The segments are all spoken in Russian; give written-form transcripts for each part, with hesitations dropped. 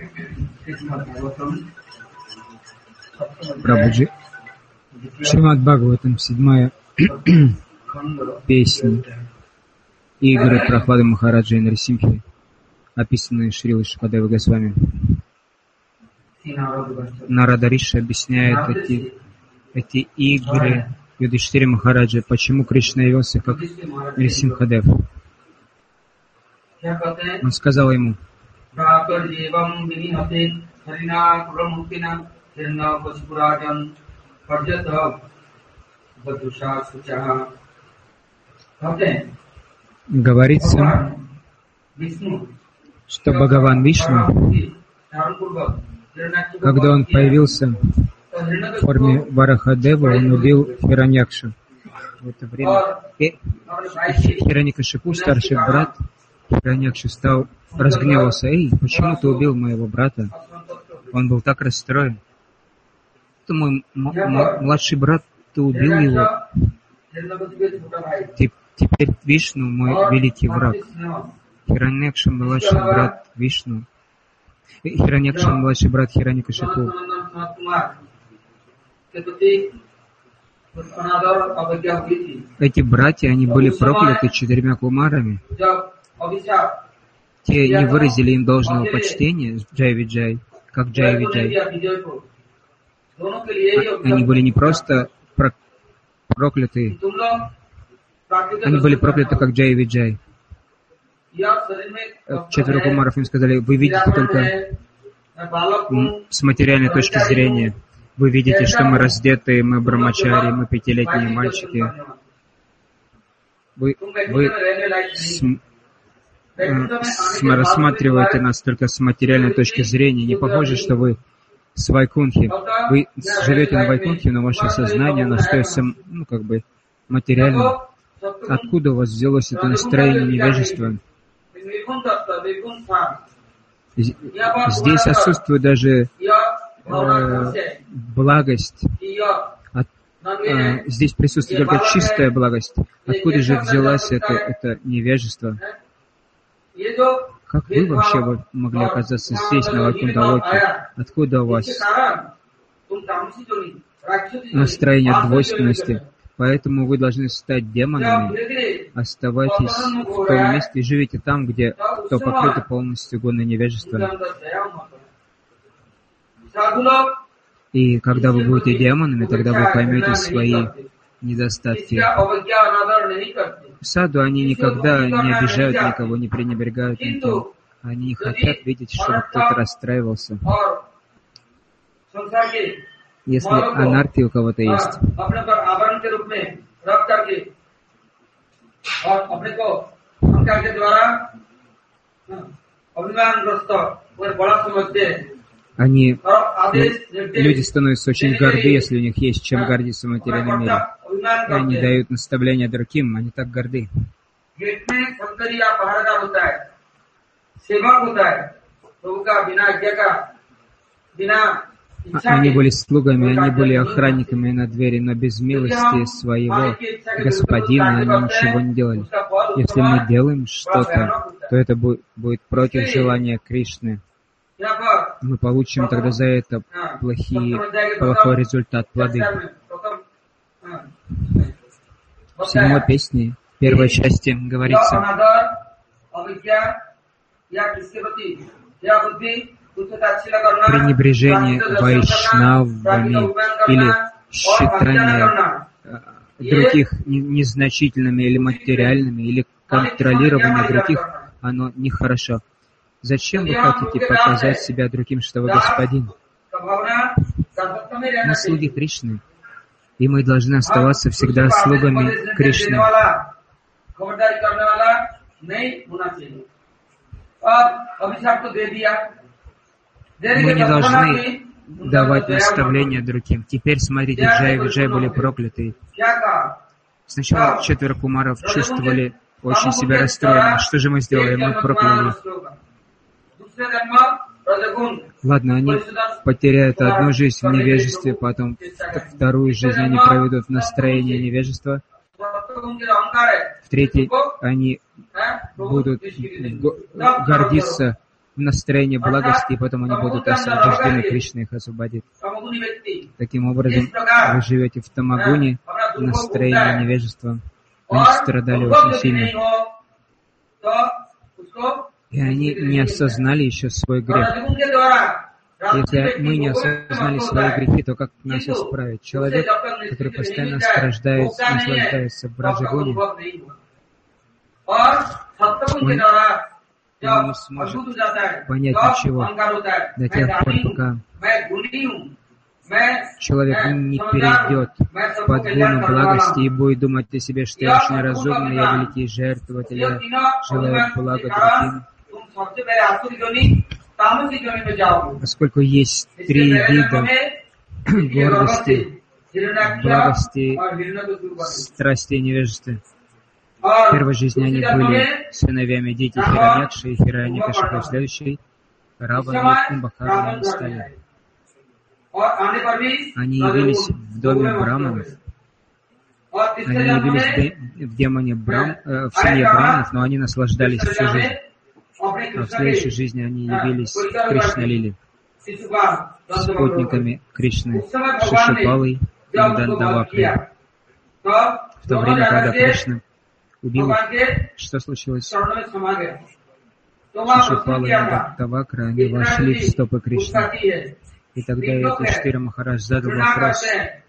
Прабхуджи. Шримад Бхагаватам, 7-я песня. Игры Прохлады Махараджа и Нарсимхи, описанные Шрилой Шукадевой Госвами. Нарада Риши объясняет эти игры Юдхиштире Махараджа, почему Кришна явился как Нарсимхадев. Он сказал ему: говорится, что Бхагаван Вишну, когда он появился в форме Варахадева, он убил Хираньякшу. В это время Хираньякшипу, старший брат Хираньякши, разгневался: «Эй, почему ты убил моего брата?» Он был так расстроен. «Это мой младший брат, ты убил его. Теперь Вишну мой великий враг». Хираньякша, младший брат Вишну. Хираньякша, младший брат Хираньякшипу. Эти братья, они были прокляты 4 кумарами. Те не выразили им должного почтения, Джай-Виджай, как Джай-Виджай. Они были не просто прокляты, они были прокляты, как Джай-Виджай. 4 кумаров им сказали: вы видите только с материальной точки зрения. Вы видите, что мы раздеты, мы брамачари, мы 5-летние мальчики. Вы рассматриваете нас только с материальной точки зрения. Не похоже, что вы с Вайкунхи. Вы живете на Вайкунхе, но ваше сознание остается, материальным. Откуда у вас взялось это настроение невежества? Здесь отсутствует даже благость. Здесь присутствует только чистая благость. Откуда же взялось это невежество? Как вы вообще могли оказаться здесь, на Вайкунтха-локе? Откуда у вас настроение двойственности? Поэтому вы должны стать демонами. Оставайтесь в том месте и живите там, где кто покрыто полностью гуной невежества. И когда вы будете демонами, тогда вы поймете свои недостатки. Саду, они никогда не обижают никого, не пренебрегают никого. Они не хотят видеть, чтобы кто-то расстраивался. Если анархия у кого-то есть. Люди становятся очень горды, если у них есть чем гордиться в материальном мире. И они дают наставления другим, они так горды. Они были слугами, они были охранниками на двери, но без милости своего господина они ничего не делали. Если мы делаем что-то, то это будет против желания Кришны. Мы получим тогда за это плохой результат, плоды. В 7-й песне, первой части говорится: пренебрежение вайшнавами или считание других незначительными или материальными, или контролирование других, оно нехорошо. Зачем вы хотите показать себя другим, что вы господин? Мы слуги Кришны, и мы должны оставаться всегда слугами Кришны. Мы не должны давать наставления другим. Теперь, смотрите, Джай-Виджай были прокляты. Сначала 4 кумаров чувствовали очень себя расстроенными. Что же мы сделали? Мы прокляли. Ладно, они потеряют одну жизнь в невежестве, потом вторую жизнь они проведут в настроении невежества. В третьей они будут гордиться настроение благости, и потом они будут освобождены, Кришна их освободит. Таким образом, вы живете в тамагуне, настроение невежества. Они страдали очень сильно. И они не осознали еще свой грех. Если мы не осознали свои грехи, то как нас исправить? Человек, который постоянно наслаждается в раджагуне, он не сможет понять ничего до тех пор, пока человек не перейдет под гуну благости и будет думать о себе, что я очень разумный, я великий жертвователь, я желаю блага другим. Поскольку есть три вида гордости, благости, страсти и невежества. В первой жизни они были сыновьями дети Хираньякши и Хираньякшипы, в следующей Равана и Кумбхакарна они стали. Они явились в доме браманов, они явились в демоне в семье браманов, но они наслаждались всю жизнь. А в следующей жизни они явились в Кришна-лиле, спутниками Кришны, Шишупалой и Дандавакой. В то время, когда Кришна убил их, что случилось? Шишупала и Дандавакра, они вошли в стопы Кришны. И тогда Юдхиштхира Махарадж задал вопрос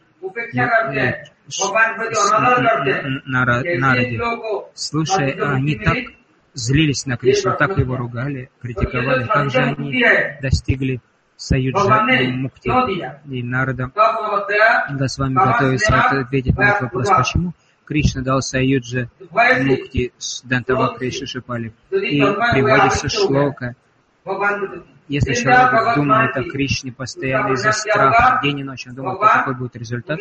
Нараде. Слушай, они так злились на Кришну, так его ругали, критиковали, как же они достигли Саюджа Мукти. И Нарада Госвами готовится ответить на этот вопрос, почему Кришна дал Саюджа Мукти с Дантавакрой и Шишупали. И приводится шлока. Если человек думает о Кришне постоянно из-за страха день и ночь, он думает, какой будет результат,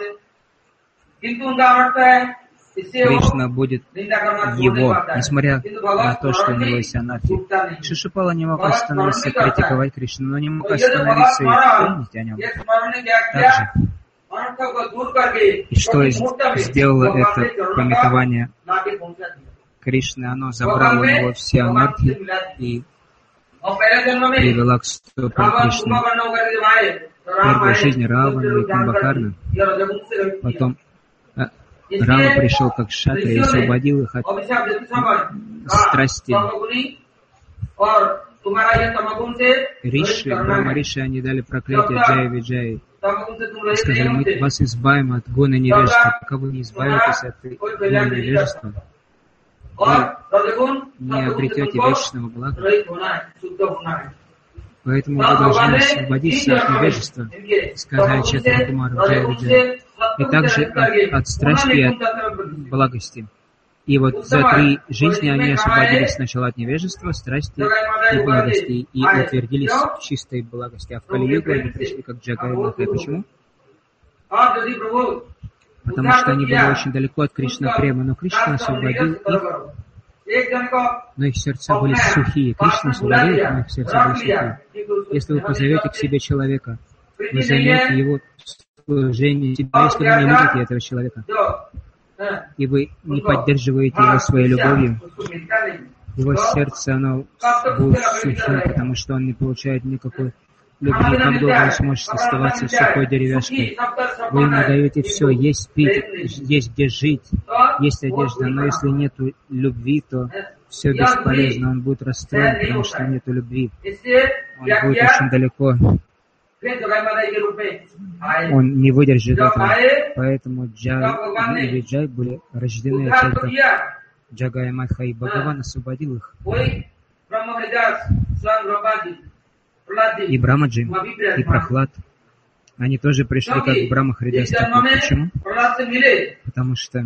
Кришна будет его, несмотря на то, что у него есть анархия. Шишупала не мог остановиться критиковать Кришну, но не мог остановиться и помнить о нем. Также, и что сделало это памятование Кришны, оно забрало у него все анархии и привела к стопам Кришны. В первой жизни Равана и Кумбхакарна, потом Рава пришел как шатри и освободил их от страсти. Риши, Брахмариши, они дали проклятие Джая Виджаи. Сказали, мы вас избавим от гуна невежества. Пока вы не избавитесь от гуна невежества, вы не обретете вечного блага. Поэтому вы должны освободиться от невежества, сказали Чайтанья Кумару Джая Виджая. И также от страсти и от благости. И вот за 3 жизни они освободились сначала от невежества, страсти и благости, и утвердились в чистой благости. А в Кали-югу они пришли как Джагай и Махай. Почему? Потому что они были очень далеко от Кришна Према, но Кришна освободил их, но их сердца были сухие. Кришна освободил их, но их сердца были сухие. Если вы позовете к себе человека, вы займете его служение, если вы не любите этого человека, и вы не поддерживаете его своей любовью, его сердце, оно будет сухим, потому что он не получает никакой любви. Как долго он сможет оставаться сухой деревяшкой? Вы ему даете все, есть пить, есть где жить, есть одежда, но если нет любви, то все бесполезно, он будет расстроен, потому что нет любви. Он будет очень далеко. Он не выдержит этого. Поэтому Джай и Виджай были рождены только Джагай Махай. Бхагаван освободил их. И Брамаджи, и Прахлад, они тоже пришли как Брахма Хридас. Почему? Потому что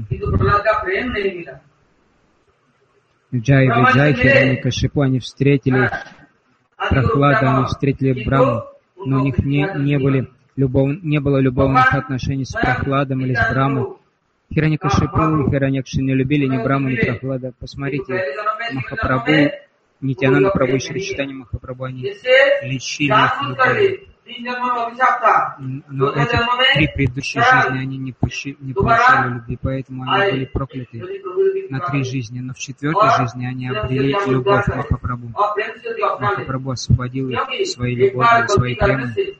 Джай и Виджай, Хираньякашипу, они встретили Прахлада, они встретили Браму. Но у них не было любовных отношений с Прахладом или с Брамой. Хираньякашипу и Хираньякши не любили ни Браму, ни Прахлада. Посмотрите, Махапрабху, Нитьянанда Прабху и Шри Чайтанья Махапрабху, они лечили их любовью. Но эти 3 предыдущие жизни, они не получали любви, поэтому они были прокляты на 3 жизни. Но в 4-й жизни они обрели любовь Махапрабху. Махапрабху освободил их своей любовью, своей премой.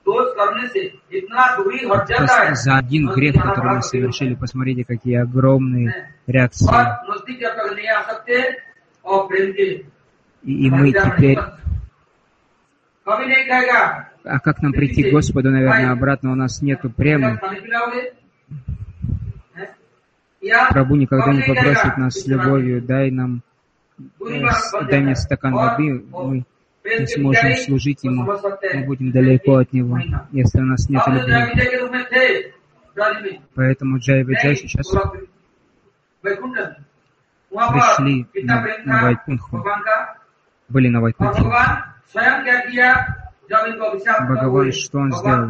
За один грех, который мы совершили, посмотрите, какие огромные реакции. И мы теперь... А как нам прийти к Господу, наверное, обратно? У нас нету премы. Прабху никогда не попросит нас с любовью, дай мне стакан воды, мы не сможем служить Ему, мы будем далеко от Него, если у нас нет любви. Поэтому Джай Виджай сейчас пришли на Вайкунтху, были на Вайкунтхе. Бхагаван, что он сделал?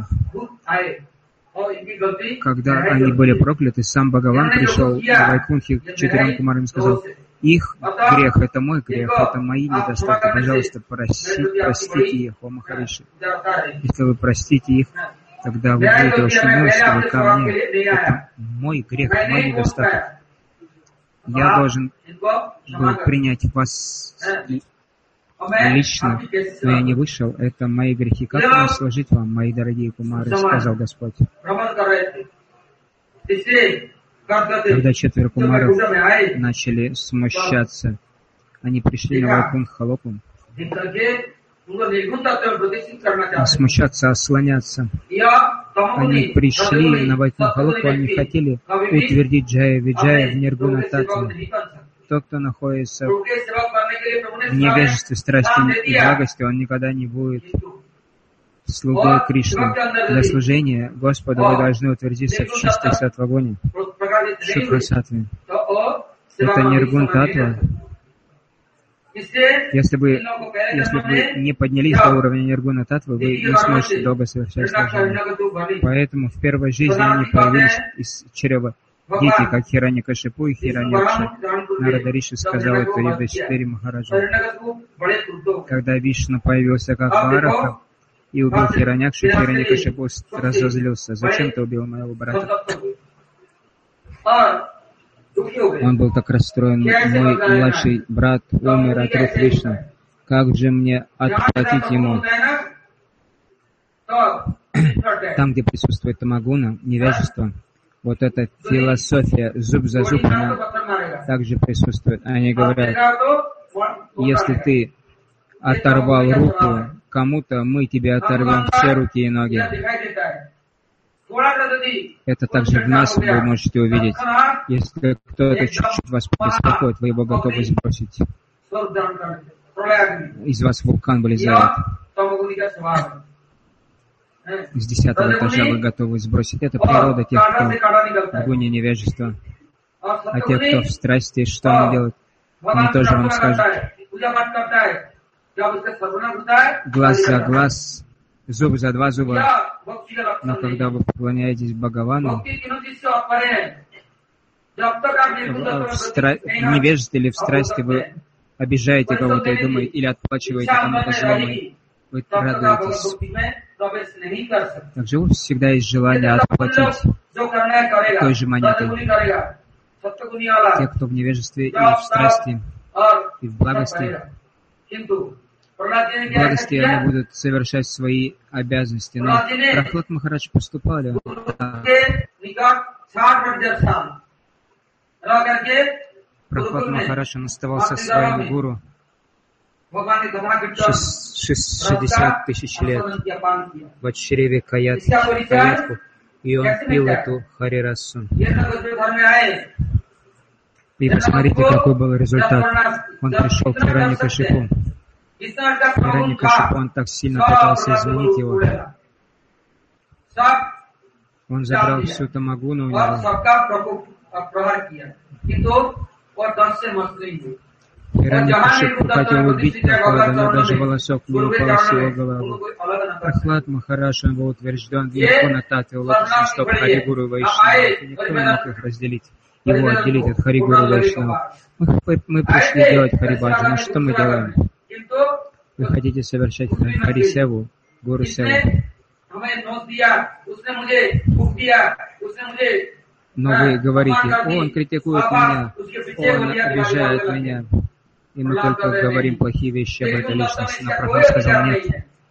Когда они были прокляты, сам Бхагаван пришел в Вайкунтхе к 4 кумарам и сказал: их грех — это мой грех, это мои недостатки. Пожалуйста, простите их, о Махариши. Если вы простите их, тогда вы будете очень милостивы ко мне. Это мой грех, мой недостаток. Я должен был принять вас лично, но я не вышел. Это мои грехи. Как мне служить вам, мои дорогие кумары, сказал Господь. Когда 4 кумаров начали смущаться, они пришли на Вайкунтха-локу, смущаться, ослоняться. Они пришли на Вайкунтха-локу, они хотели утвердить Джая Виджая в Ниргуна Татве. Тот, кто находится в невежестве, страсти и благости, он никогда не будет слугой Кришны. Для служения Господу вы должны утвердиться в чистой саттвагуне, Шукра-саттве. Это Ниргун Татва. Если бы не поднялись до уровня Ниргуна Татвы, вы не сможете долго совершать служение. Поэтому в первой жизни они появились из чрева дети, как Хираньякашипу и Хираньякша. Нарада Риши сказал это Юдхиштхире Махараджу. Когда Вишну появился как Вараха и убил Хираньякшу, Хираньякашипу разозлился: зачем ты убил моего брата? Он был так расстроен: мой младший брат умер от рук Вишну. Как же мне отплатить ему? Там, где присутствует тамагуна, невежество, вот эта философия зуб за зуб, она также присутствует. Они говорят: если ты оторвал руку кому-то, мы тебе оторвем все руки и ноги. Это также в нас вы можете увидеть. Если кто-то чуть-чуть вас беспокоит, вы его готовы сбросить. Из вас вулкан вылезает. С 10-го этажа вы готовы сбросить. Это природа тех, кто в гуне невежества. А те, кто в страсти, что они делают? Они тоже вам скажут: глаз за глаз, зуб за 2 зуба. Но когда вы поклоняетесь Бхагавану, в невежестве или в страсти вы обижаете кого-то и думаете, или отплачиваете кому-то злом, вы радуетесь. Также у вас всегда есть желание отплатить той же монетой. Те, кто в невежестве и в страсти, и в благости, они будут совершать свои обязанности. Но Прахлад Махарадж поступали. Прахлад Махарадж, он оставался своим гуру 60 тысяч лет в чреве каятку, и он пил эту харирасу. И посмотрите, какой был результат. Он пришел к Хираньякашипу. Хираньякашипу, он так сильно пытался изменить его. Он забрал всю тамагуну у него. Хираньякашипу хотел убить Прахлада, но даже волосок не упал с его головы. Прахлад Махарадж, он был утвержден в Ниргуна Татве, у лотосных стоп Харигуру Вайшнава. Никто не мог их разделить, его отделить от Харигуру Вайшнава. Мы пришли делать Харибаджу, но что мы делаем? Вы хотите совершать Харисеву, Гуру Севу. Но вы говорите, он критикует меня, он обижает меня, и мы только говорим плохие вещи об этой личности. Но Прабхупада сказал, нет.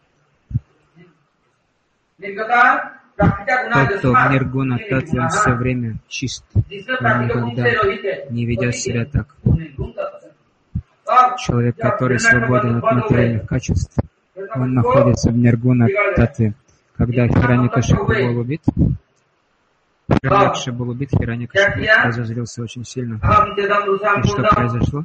Тот, кто в ниргуна татве, он все время чист, он никогда не ведет себя так. Человек, который свободен от материальных качеств, он находится в ниргуна татве. Когда Хираньякашипу был убит, Хираньякашипу разозлился очень сильно. И что произошло?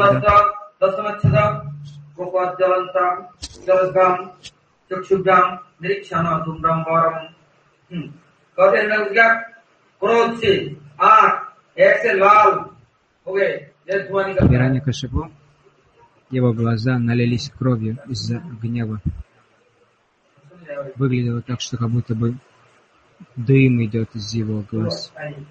Хираньякашипу, его глаза налились кровью из-за гнева. Выглядело так, что как будто бы дым идет из его глаз.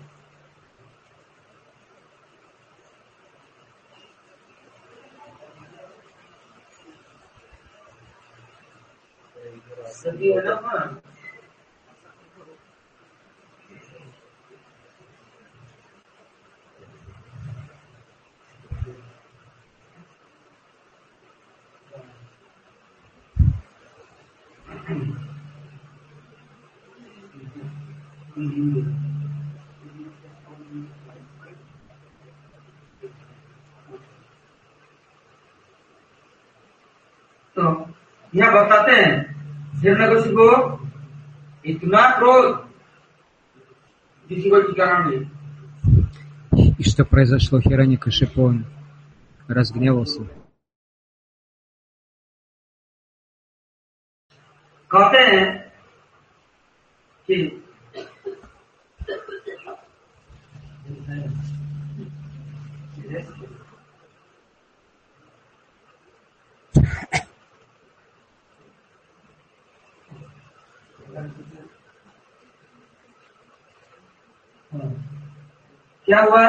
तो यहाँ बताते हैं हिरण्यकशिपु को इतना क्रोध किसी को ठिकाना नहीं. И что произошло? Хираньякашипу, он разгневался. कहते हैं कि क्या हुआ?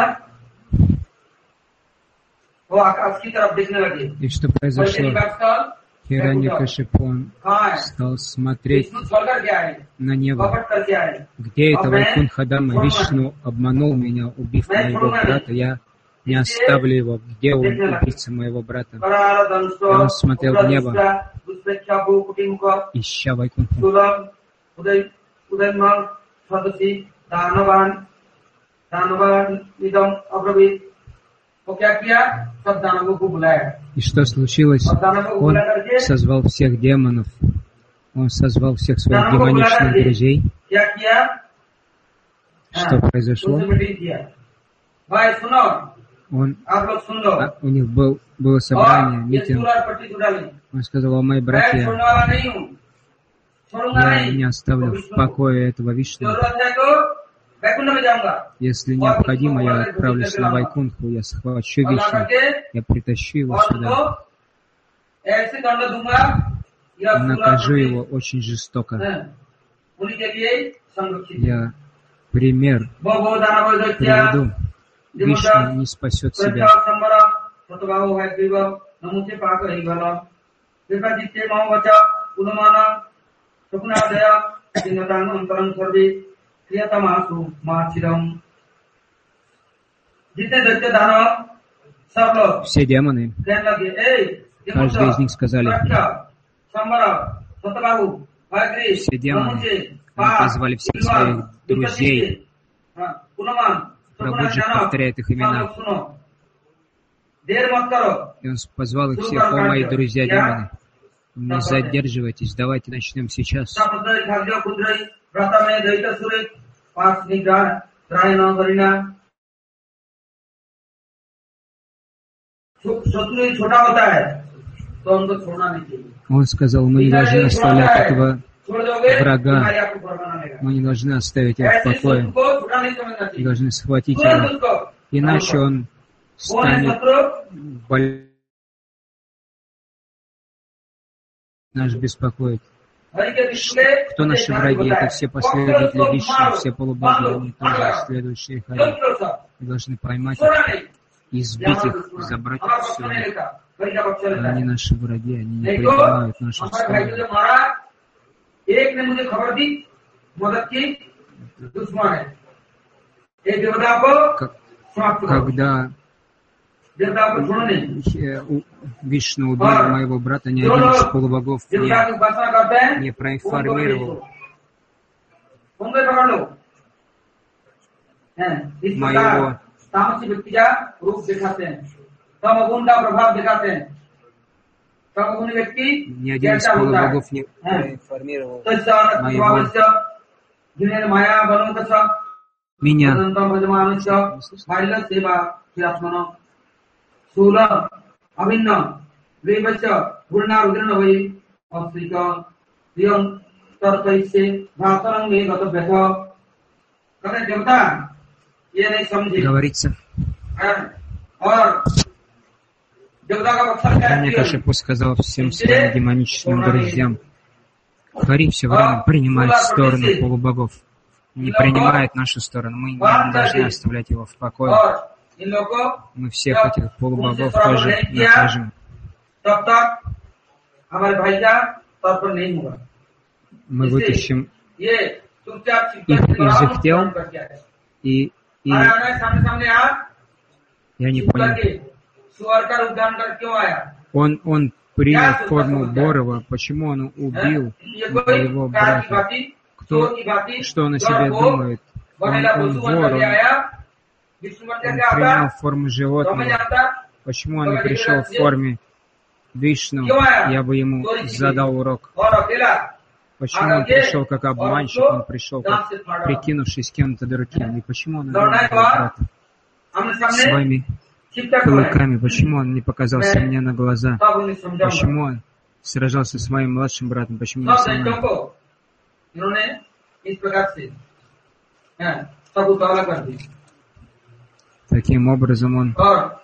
वो आकाश की तरफ देखने लगे. И что произошло? Хираньякашипу, он стал смотреть на небо. Где это Вайкунтха-дама? Вишну обманул меня, убив моего брата. Я не оставлю его. Где он, убийца моего брата? И он смотрел в небо, ища Вайкунтху. И что случилось? Он созвал всех демонов, он созвал всех своих демоничных друзей. Что произошло? У них было собрание, митинг. Он сказал: о мои братья, я не оставлю в покое этого Вишну. Если необходимо, я отправлюсь на Вайкунтху, я схвачу Вишну, я притащу его сюда, накажу его очень жестоко. Я пример приведу. Вишну не спасет себя. Все демоны, каждый из них сказали, все демоны, они позвали всех своих друзей, Прабхуджи повторяет их имена. И он позвал их всех: о мои друзья демоны, не задерживайтесь, давайте начнем сейчас. Он сказал: мы не должны оставлять этого врага, мы не должны оставить его в покое, мы должны схватить его, иначе он станет нас беспокоит. Кто наши враги? Это все последователи Вишну, все полубоги, они тоже следующие Хари. Мы должны поймать их, избить их, забрать их все. Они наши враги, они не принимают нашу сторону. एक ने मुझे खबर दी मदद की दुश्मन है एक देवता को समाप्त करो Когда देवता को छोड़ो नहीं Вишну убил моего брата, ни один из полубогов देवता की उपासना करते हैं не проинформировал उनको पकड़ लो इस प्रकार моего तामसी व्यक्ति का रूप दिखाते हैं तमोगुण का प्रभाव दिखाते हैं तमोगुण व्यक्ति ни один из полубогов не проинформировал моего जिन्हें माया बनों का सब меня. बाइल सेवा फिरात्मन सूल अभिन्न वेवच गुणा रुद्रन वही अस्त्रिक प्रियं तर्पयसे भातरं में गतव्यथ कहते देवता ये नहीं समझे Говорится, और देवता का पत्थर क्या है Кашипу сказал всем своим демоническим друзьям: Хари все время принимает сторону полубогов, не принимает нашу сторону. Мы не должны оставлять его в покое. Мы всех этих полубогов тоже накажем. Мы вытащим их из их тел, и я не понял. Он принял форму Борова. Почему он убил моего брата? Что он о себе думает? Он вор, он принял форму животного. Почему он не пришел в форме Вишну? Я бы ему задал урок. Почему он пришел как обманщик? Он пришел как прикинувшись кем-то другим. И почему он убил моего брата своими кулаками? Почему он не показался мне на глаза? Почему он сражался с моим младшим братом? Почему не со мной? Таким образом он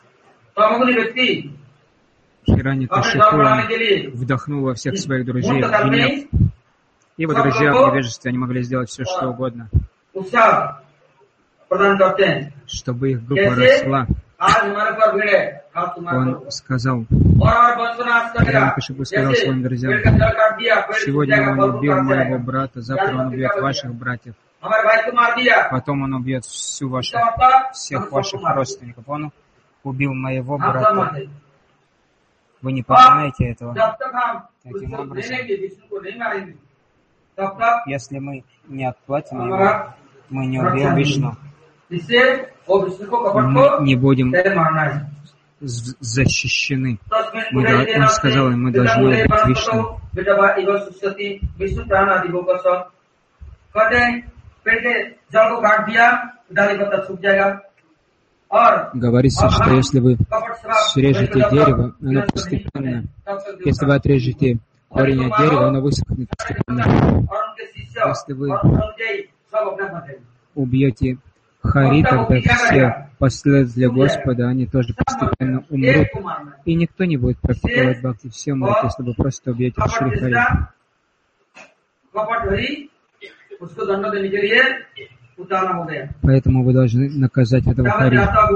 Хираньякашипу вдохнул во всех своих друзей гнев. Его друзья в невежестве, они могли сделать все, что угодно, чтобы их группа росла. Он сказал, Хираньякашипу сказал своим друзьям: сегодня он убил моего брата, завтра он убьет ваших братьев, потом он убьет всех ваших родственников. Он убил моего брата. Вы не понимаете этого? Таким образом, если мы не отплатим его, мы не убьем Вишну, мы не будем защищены. Он сказал, мы должны убить Вишну. Говорится, что если вы срежете дерево, оно постепенно, если вы отрежете корень от дерева, оно высохнет постепенно. Если вы убьете Хари, тогда все последователи Господа, они тоже постепенно умрут. И никто не будет практиковать бхакти, все умрут, если вы просто убьете Шри Хари. Поэтому вы должны наказать этого Хари.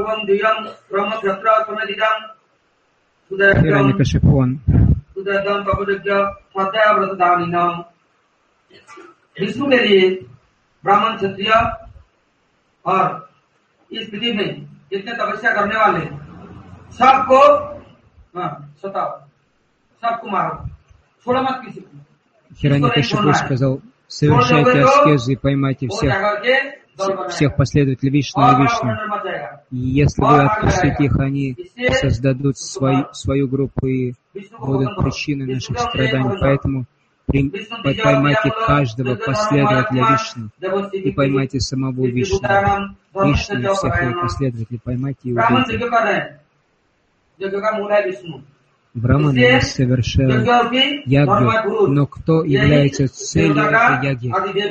Хираньякашипу विष्णु के लिए ब्राह्मण क्षत्रिय और इस विधि में जितने तपस्या करने वाले सबको सताओ, सबको मारो, छोड़ो मत किसी को. Хираньякашипу сказал: совершайте аскезы и поймайте всех последователей Вишну и Вишну. Если вы отпустите их, они создадут свою группу и будут причиной наших страданий. Поэтому поймайте каждого последователя Вишну и поймайте самого Вишну. Вишну и всех его последователей поймайте и убейте. Браманы совершают ягью, но кто является целью этой ягги?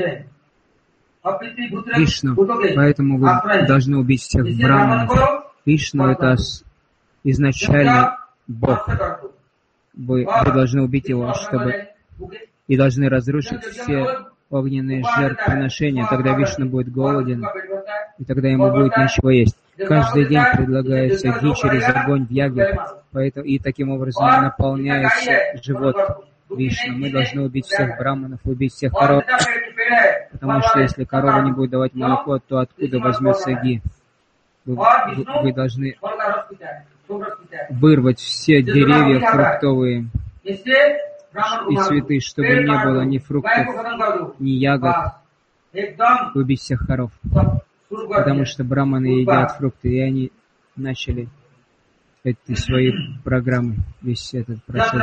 Вишну. Поэтому вы должны убить всех браманов. Вишну — это изначально Бог. Вы должны убить его, и должны разрушить все огненные жертвоприношения. Тогда Вишну будет голоден, и тогда ему будет нечего есть. Каждый день предлагается ги через огонь в яге, и таким образом наполняется живот Вишну. Мы должны убить всех браманов, убить всех коров, потому что если корова не будет давать молоко, то откуда возьмется ги? Вы должны вырвать все деревья фруктовые и цветы, чтобы не было ни фруктов, ни ягод, убить всех коров, потому что браманы едят фрукты, и они начали эти свои программы, весь этот процесс.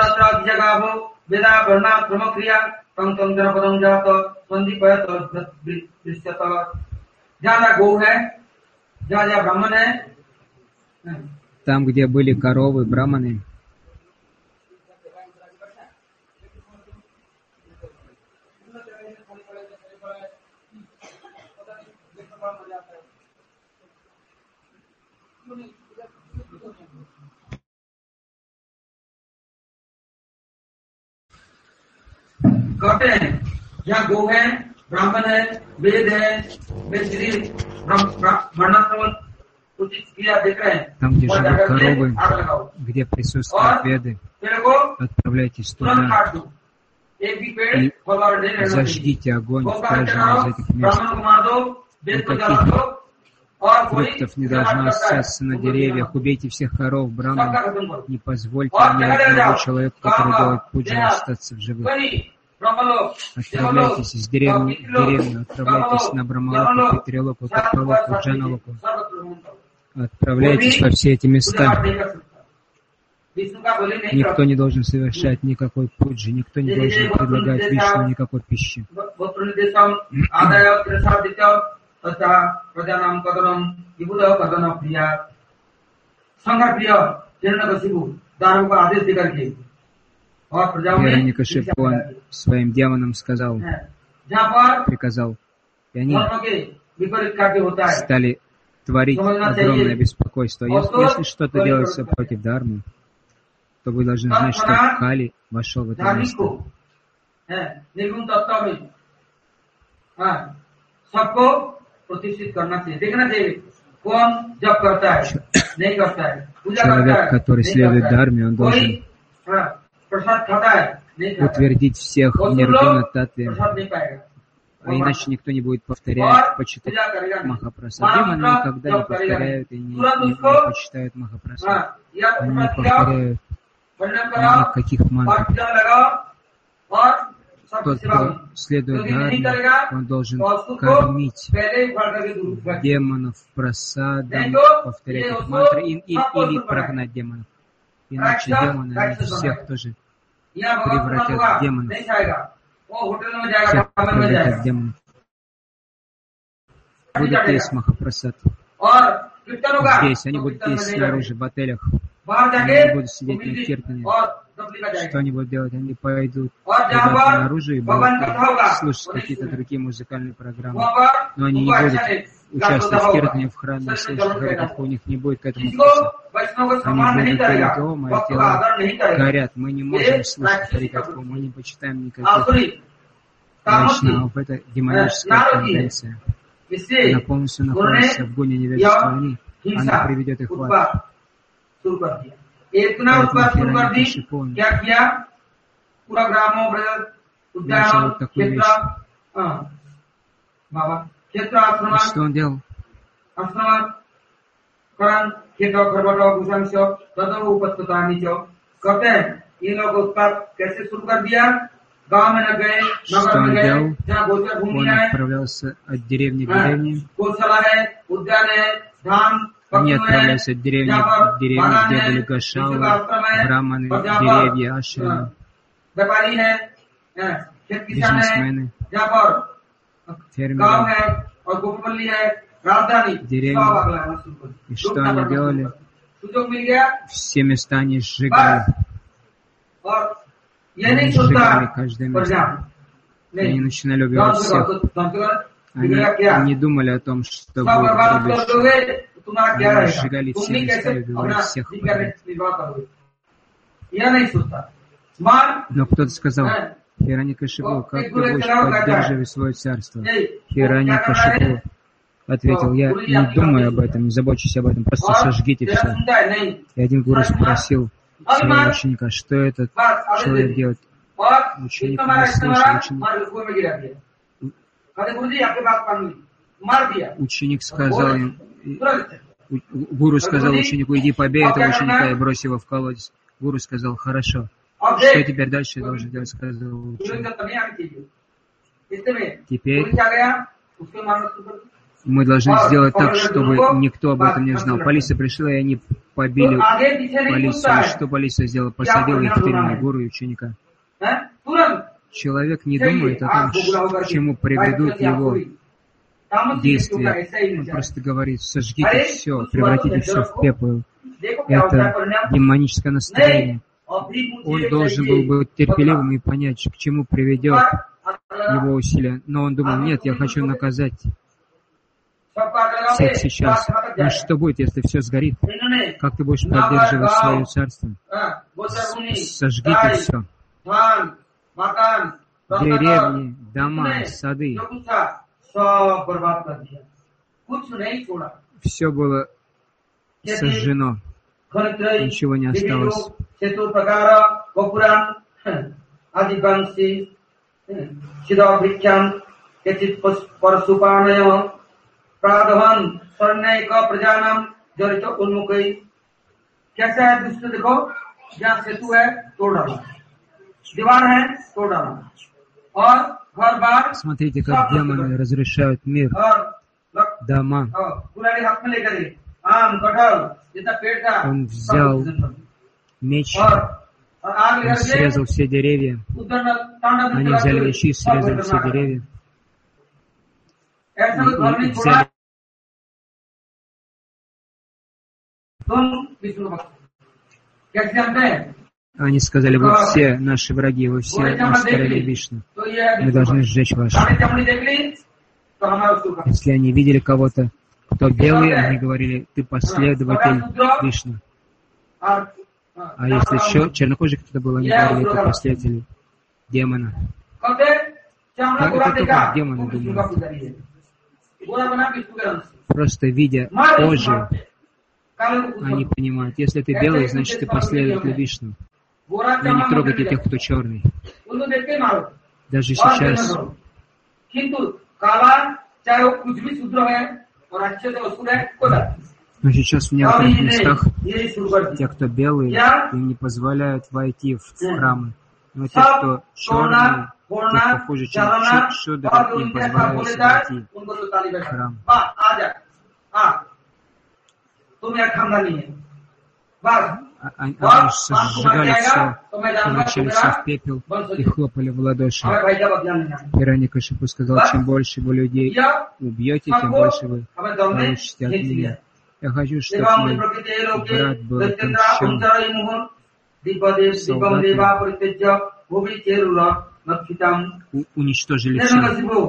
Там, где были коровы, браманы, कहते हैं यहाँ गो है, ब्राह्मण है, वेद है, वर्णाश्रम कुछ क्रिया देख रहे हैं. Там, где живут коровы, где присутствуют веды, отправляйтесь туда и зажгите огонь в каждом из этих мест. Никаких фруктов не должно остаться на деревьях. Убейте всех коров, браман. Не позвольте ни одному человеку, который делает пуджу, остаться в живых. Отправляйтесь из деревни в деревню, отправляйтесь на Брамалоку, Питрилоку, Татпалоку, Джаналоку. Отправляйтесь во все эти места. Никто не должен совершать никакой пуджи, никто не должен предлагать Вишну никакой пищи. Хираньякашипу он своим демонам сказал, приказал, и они стали творить огромное беспокойство. Если что-то делается против Дharмы, то вы должны знать, что Кали вошел в это место. Человек, который следует Дharме, он должен утвердить всех ниргуна татве, а иначе никто не будет повторять, почитать Махапрасад. Демоны никогда не повторяют и не почитают Махапрасад. Они не повторяют никаких мантр. Тот, кто следует Дharме, он должен кормить демонов прасадом, повторять их мантры или прогнать демонов. Иначе демоны, они всех тоже превратят в демонов. Всех превратят в демонов. Будут есть Махапрасад. Здесь, они будут есть снаружи, в отелях. Они не будут сидеть на киртане. Что они будут делать? Они пойдут наружу и будут слушать какие-то другие музыкальные программы. Но они не будут участвовать в киртане, в храме, слушать харикатху, у них не будет к этому вкуса. Они будут говорить: о, мои тела горят, мы не можем слушать харикатху, мы не почитаем никаких вайшнавов. Это демоническая тенденция. Она полностью находится в гуне невежества. Она приведет их в ад. Начал такую вещь. Что он делал? Что он делал? Он отправлялся от деревни к деревне. Они отправлялись от деревни к деревне, где были гашалы, браманы, деревья, ашрамы, бизнесмены, фермеры, деревни. И что они делали? Все места они сжигали. Они сжигали каждое место. Они начинали убивать всех. Они не думали о том, что будет будущее. Они сжигали все места и убивали всех подряд. Но кто-то сказал: Хираньякашипу, как ты будешь поддерживать свое царство? Хираньякашипу ответил: я не думаю об этом, не забочусь об этом, просто сожгите все. И один гуру спросил своего ученика: что этот человек делает? Ученик не слышал. Ученик сказал им, гуру сказал ученику, иди побей этого ученика и брось его в колодец. Гуру сказал, хорошо. Что теперь дальше я должен делать, сказал ученик. Теперь мы должны сделать так, чтобы никто об этом не знал. Полиция пришла, и они побили полицию. Что полиция сделала? Посадила их в тюрьму, гуру и ученика. Человек не думает о том, к чему приведут его действия. Он просто говорит, сожгите все, превратите все в пепел. Это демоническое настроение. Он должен был быть терпеливым и понять, к чему приведет его усилия. Но он думал, нет, я хочу наказать всех сейчас. Но что будет, если все сгорит? Как ты будешь поддерживать свое царство? Сожгите все. Деревни, дома, сады. Все было сожжено. Ничего не осталось. कैसा है दृश्य देखो, जहाँ सेतु है तोड़ डाला, दीवार है तोड़ डाला, और घर बार. Смотрите, как демоны разрушают мир, дома. Он взял меч, он срезал все деревья. Они взяли мечи и срезали все деревья. И взяли. Они сказали, вы все наши враги, вы все оскорбили Вишну. Мы должны сжечь вас. Если они видели кого-то, кто белый, они говорили, ты последователь Вишну. А если еще чернокожий кто-то был, они говорили, это последователь демона. Это только демоны думают. Просто видя кожу, они понимают, если ты белый, значит ты последователь Вишну. Но не трогайте тех, кто черный. Даже сейчас. Но сейчас в некоторых местах те, кто белые, им не позволяют войти в храмы. Но те, кто черные, те, кто хуже, чем шудры, им позволяют войти в храм. Они сжигали все, превращали все в пепел и хлопали в ладоши. Хирanyакашипу сказал, чем больше вы людей убьете, тем больше вы получите от меня. Я хочу, чтобы мой брат был отмщен солдатам. Уничтожили все.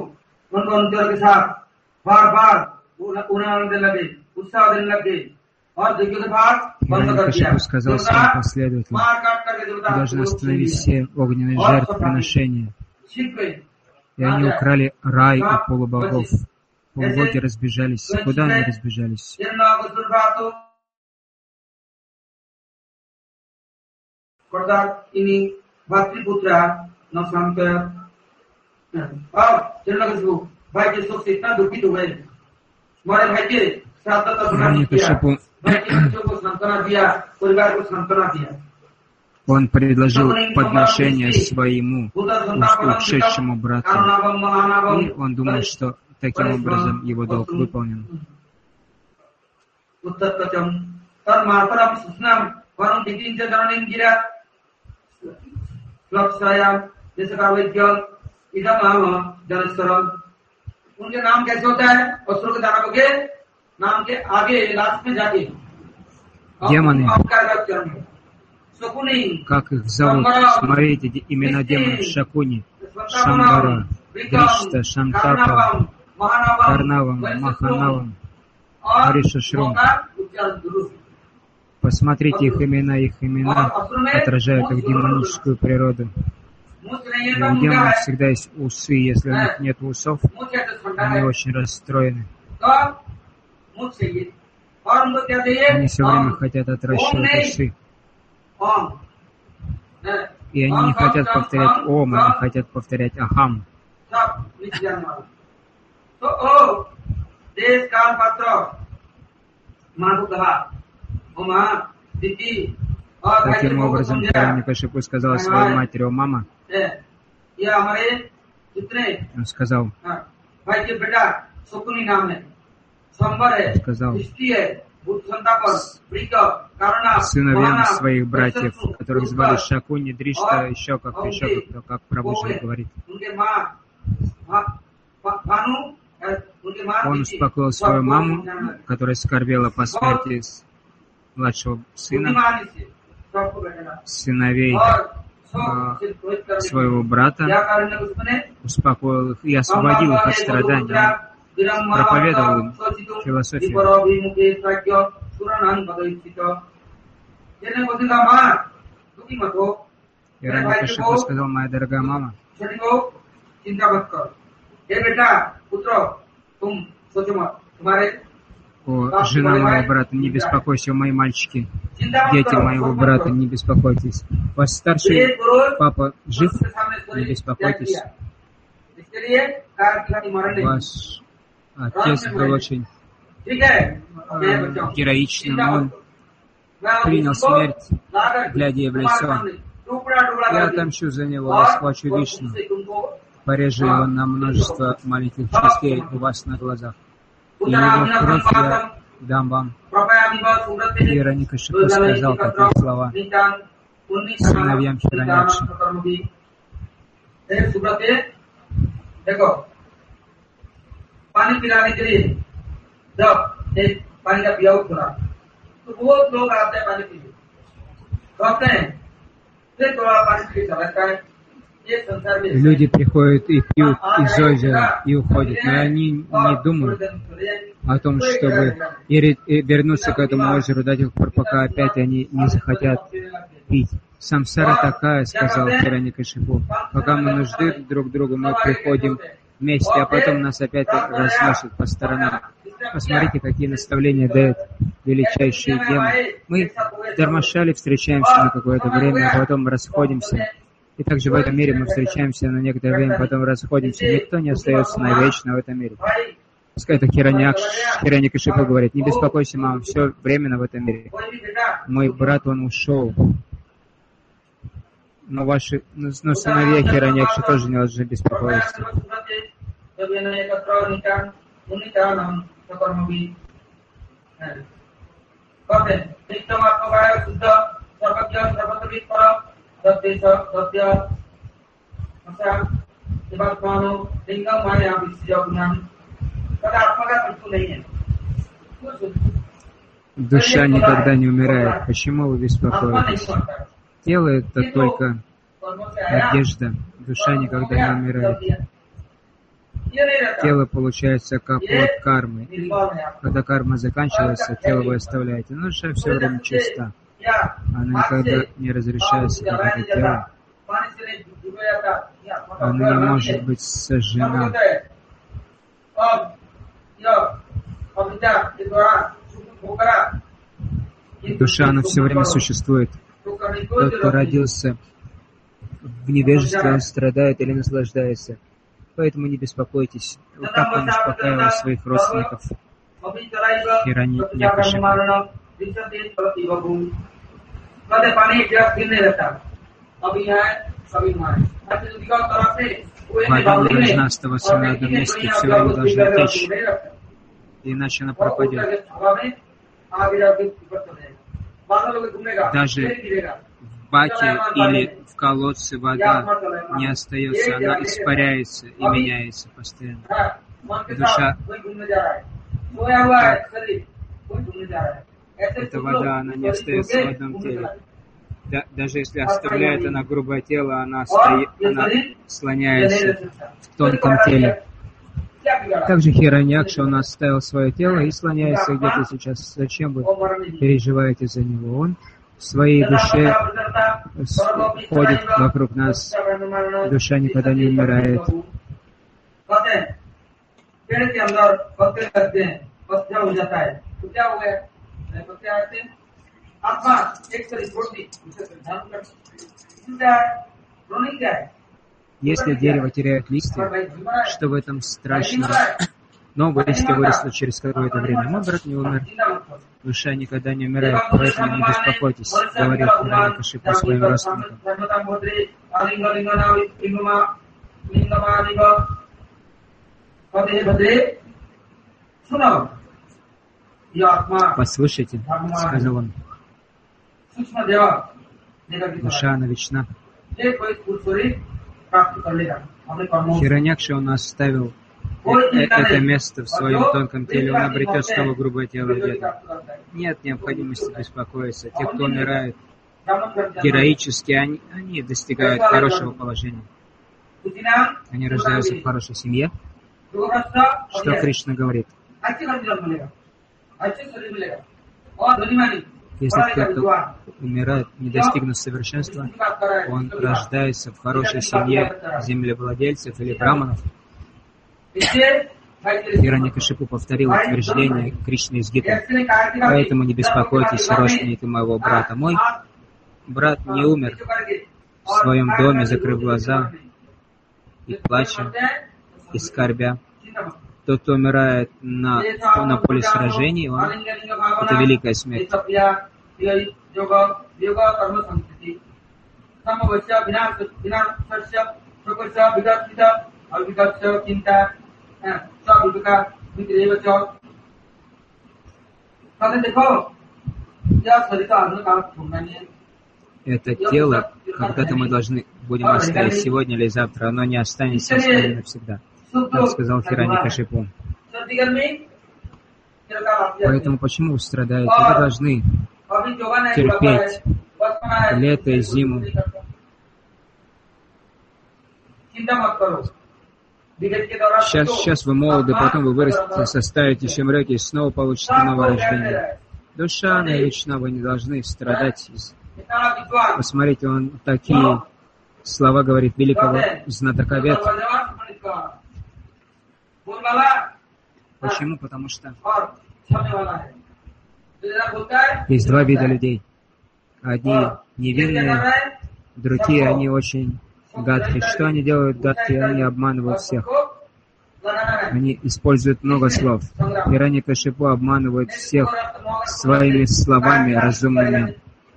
Хирanyакашипу сказал своим последователям, вы должны остановить все огненные жертвоприношения. И они украли рай у полубогов. Полубоги разбежались. Куда они разбежались? Хирanyакашипу он предложил подношение своему ушедшему брату. И он думал, что таким образом его долг выполнен. Демоны, как их зовут? Смотрите, имена демонов: Шакуни, Шамбара, Дришта, Шантапа, Карнавам, Маханавам, Аришашрум. Посмотрите их имена отражают их демоническую природу. У демонов всегда есть усы, если у них нет усов, они очень расстроены. Они все время хотят отращивать усы. И они не хотят повторять «Ом», они хотят повторять «Ахам». Таким образом, Хирanyакашипу сказал своей матери: «О, мама!» Он сказал, сыновьям своих братьев, которых звали Шакуни, Дришта, еще как Прабху говорит. Он успокоил свою маму, которая скорбела по смерти младшего сына, сыновей своего брата, успокоил их и освободил их от страданий, проповедовал им философию. Хирanyакашипу сказал: «Моя дорогая мама, о, жена моего брата, не беспокойся, о, мои мальчики, дети моего брата, не беспокойтесь. Ваш старший папа жив, не беспокойтесь. Ваш отец был очень героичным, он принял смерть, глядя ей в лицо. Я отомщу за него, расплачу Вишну, порежу его на множество маленьких частей у вас на глазах. И его кровь я дам вам». Хирanyакашипу сказал такие слова сыновьям Хираньякши. Люди приходят и пьют из озера и уходят, но они не думают о том, чтобы вернуться к этому озеру до тех пор, пока опять они не захотят пить. Самсара такая, сказал Хирanyакашипу, пока мы нужны друг другу, мы приходим вместе, а потом нас опять разносят по сторонам. Посмотрите, какие наставления дает величайший демон. Мы в Дharmashale встречаемся на какое-то время, а потом расходимся. И также в этом мире мы встречаемся на некоторое время, потом расходимся. Никто не остается навечно в этом мире. Пускай это Хирanyакашипу говорит: «Не беспокойся, мама, все временно в этом мире. Мой брат, он ушел. Но сыновья Хираньякши тоже не должны беспокоиться». Душа никогда не умирает. Почему вы беспокоитесь? Тело — это только одежда. Душа никогда не умирает. Тело получается как плод кармы. Когда карма заканчивается, тело вы оставляете. Но душа все время чиста. Она никогда не разрешается, как это тело. Она не может быть сожжена. Душа, она все время существует. Тот, кто родился в невежестве, он страдает или наслаждается. Поэтому не беспокойтесь. Вот так он успокаивал своих родственников. Хирanyакашипу. Вода не должна оставаться на одном месте, все время должна течь, иначе она пропадет. Даже в баке или в колодце вода не остается, она испаряется и меняется постоянно. Душа, эта вода, она не остается в одном теле. Даже если оставляет она грубое тело, она слоняется в тонком теле. Также Хираньякша, он оставил свое тело и слоняется где-то сейчас. Зачем вы переживаете за него? Он в своей душе ходит вокруг нас. Душа никогда не умирает. Если дерево теряет листья, что в этом страшного? Новые листья выросли через какое-то время. Мой брат не умер. Душа никогда не умирает, поэтому не беспокойтесь, говорил Хираньякашипу своим родственникам. Послушайте, сказал он, душа, она вечна. Хираньякша, он оставил это место в своем тонком теле, он обретет снова грубое тело где-то. Нет необходимости беспокоиться. Те, кто умирает героически, они достигают хорошего положения. Они рождаются в хорошей семье. Что Кришна говорит? Если кто-то умирает, не достигнув совершенства, он рождается в хорошей семье землевладельцев или браманов. Хираньякашипу повторил утверждение Кришны из Гиты. Поэтому не беспокойтесь, родственники моего брата. Мой брат не умер в своем доме, закрыв глаза и плача, и скорбя. Тот, кто умирает на поле сражений, это великая смерть. Это тело, когда-то мы будем оставить сегодня или завтра, оно не останется с нами навсегда. Так сказал Хираньякашипу. Поэтому почему вы страдаете? Вы должны терпеть лето и зиму. Сейчас вы молоды, потом вы вырастете, состаритесь, умрете и снова получите новое рождение. Душа, она вечна, вы не должны страдать. Посмотрите, он такие слова говорит великого знатока Вед. Почему? Потому что есть два вида людей. Одни невинные, другие, они очень гадкие. Что они делают гадкие? Они обманывают всех. Они используют много слов. Хираньякашипу обманывает всех своими словами разумными.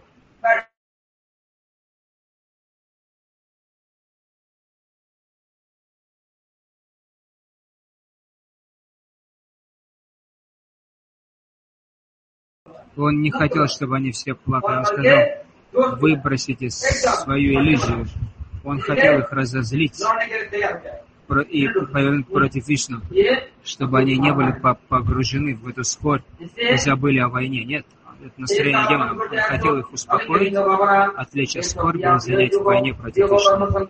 Он не хотел, чтобы они все плакали. Он сказал, выбросите свою иллюзию. Он хотел их разозлить и повернуть против Вишну, чтобы они не были погружены в эту скорбь и забыли о войне. Нет, это настроение демонов. Он хотел их успокоить, отвлечь от скорби и занять в войне против Вишну.